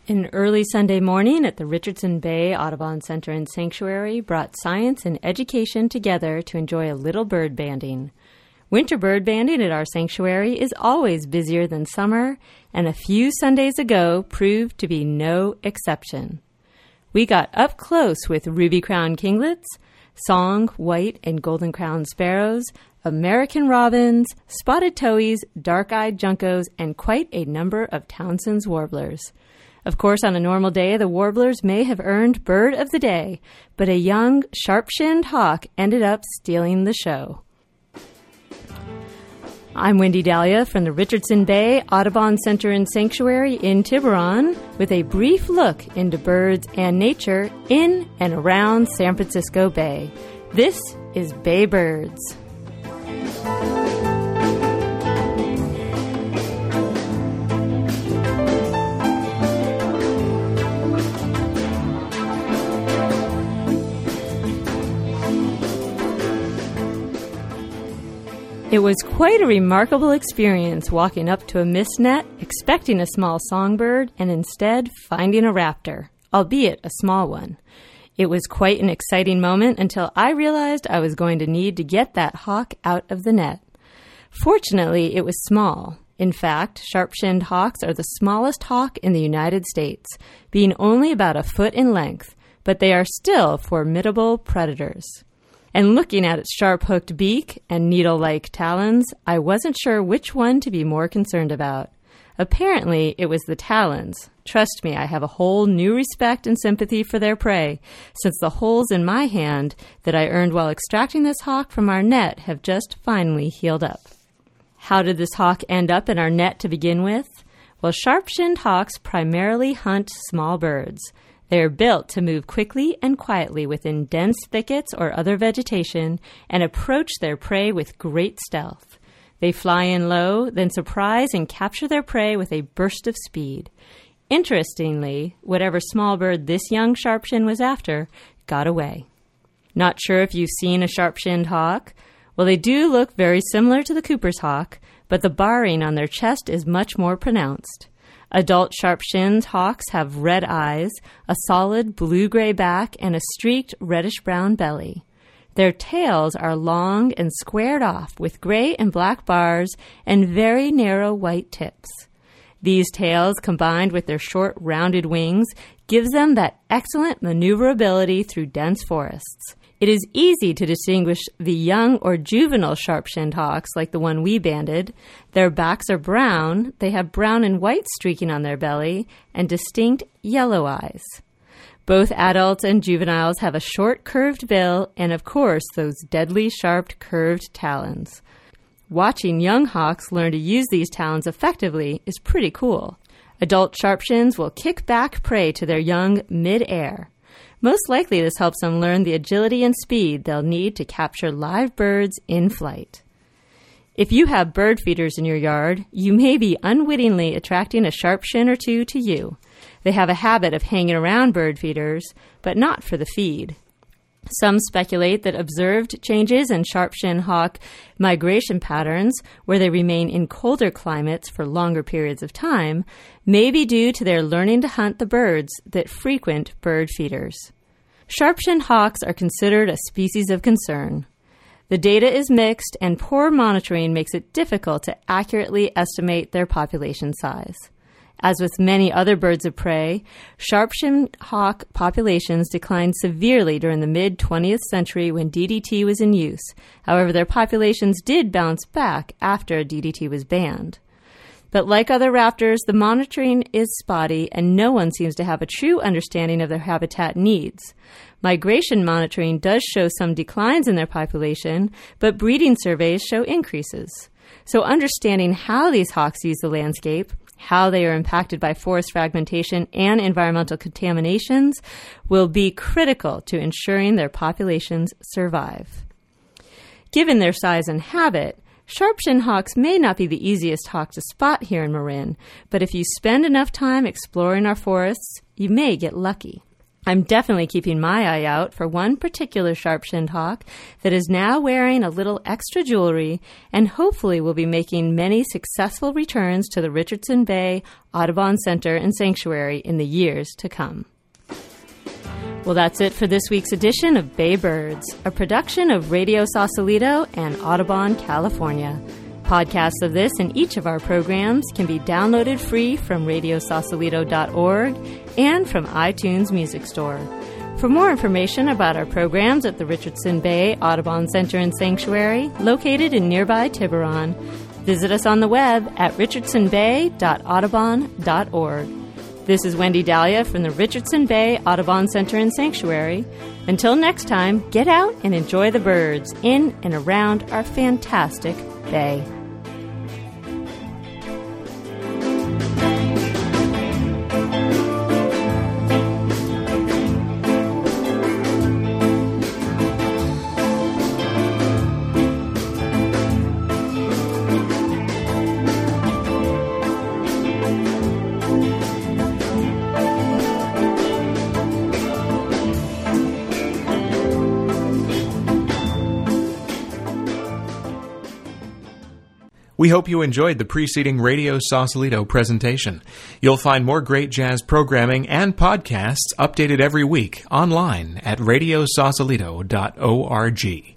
An early Sunday morning at the Richardson Bay Audubon Center and Sanctuary brought science and education together to enjoy a little bird banding. Winter bird banding at our sanctuary is always busier than summer, and a few Sundays ago proved to be no exception. We got up close with ruby-crowned kinglets, song, white, and golden-crowned sparrows, American robins, spotted towhees, dark-eyed juncos, and quite a number of Townsend's warblers. Of course, on a normal day, the warblers may have earned Bird of the Day, but a young, sharp-shinned hawk ended up stealing the show. I'm Wendy Dahlia from the Richardson Bay Audubon Center and Sanctuary in Tiburon with a brief look into birds and nature in and around San Francisco Bay. This is Bay Birds. It was quite a remarkable experience walking up to a mist net, expecting a small songbird, and instead finding a raptor, albeit a small one. It was quite an exciting moment until I realized I was going to need to get that hawk out of the net. Fortunately, it was small. In fact, sharp-shinned hawks are the smallest hawk in the United States, being only about a foot in length, but they are still formidable predators. And looking at its sharp-hooked beak and needle-like talons, I wasn't sure which one to be more concerned about. Apparently, it was the talons. Trust me, I have a whole new respect and sympathy for their prey, since the holes in my hand that I earned while extracting this hawk from our net have just finally healed up. How did this hawk end up in our net to begin with? Well, sharp-shinned hawks primarily hunt small birds. They are built to move quickly and quietly within dense thickets or other vegetation and approach their prey with great stealth. They fly in low, then surprise and capture their prey with a burst of speed. Interestingly, whatever small bird this young sharp-shin was after got away. Not sure if you've seen a sharp-shinned hawk? Well, they do look very similar to the Cooper's hawk, but the barring on their chest is much more pronounced. Adult sharp-shinned hawks have red eyes, a solid blue-gray back, and a streaked reddish-brown belly. Their tails are long and squared off with gray and black bars and very narrow white tips. These tails, combined with their short, rounded wings, gives them that excellent maneuverability through dense forests. It is easy to distinguish the young or juvenile sharp-shinned hawks like the one we banded. Their backs are brown, they have brown and white streaking on their belly, and distinct yellow eyes. Both adults and juveniles have a short curved bill and, of course, those deadly sharp curved talons. Watching young hawks learn to use these talons effectively is pretty cool. Adult sharp-shins will kick back prey to their young mid-air. Most likely this helps them learn the agility and speed they'll need to capture live birds in flight. If you have bird feeders in your yard, you may be unwittingly attracting a sharp-shin or two to you. They have a habit of hanging around bird feeders, but not for the feed. Some speculate that observed changes in sharp-shinned hawk migration patterns, where they remain in colder climates for longer periods of time, may be due to their learning to hunt the birds that frequent bird feeders. Sharp-shinned hawks are considered a species of concern. The data is mixed, and poor monitoring makes it difficult to accurately estimate their population size. As with many other birds of prey, sharp-shinned hawk populations declined severely during the mid-20th century when DDT was in use. However, their populations did bounce back after DDT was banned. But like other raptors, the monitoring is spotty, and no one seems to have a true understanding of their habitat needs. Migration monitoring does show some declines in their population, but breeding surveys show increases. So understanding how these hawks use the landscape, how they are impacted by forest fragmentation and environmental contaminations, will be critical to ensuring their populations survive. Given their size and habit, sharp-shinned hawks may not be the easiest hawk to spot here in Marin, but if you spend enough time exploring our forests, you may get lucky. I'm definitely keeping my eye out for one particular sharp-shinned hawk that is now wearing a little extra jewelry and hopefully will be making many successful returns to the Richardson Bay Audubon Center and Sanctuary in the years to come. Well, that's it for this week's edition of Bay Birds, a production of Radio Sausalito and Audubon, California. Podcasts of this and each of our programs can be downloaded free from radiosausalito.org and from iTunes Music Store. For more information about our programs at the Richardson Bay Audubon Center and Sanctuary, located in nearby Tiburon, visit us on the web at richardsonbay.audubon.org. This is Wendy Dahlia from the Richardson Bay Audubon Center and Sanctuary. Until next time, get out and enjoy the birds in and around our fantastic bay. We hope you enjoyed the preceding Radio Sausalito presentation. You'll find more great jazz programming and podcasts updated every week online at radiosausalito.org.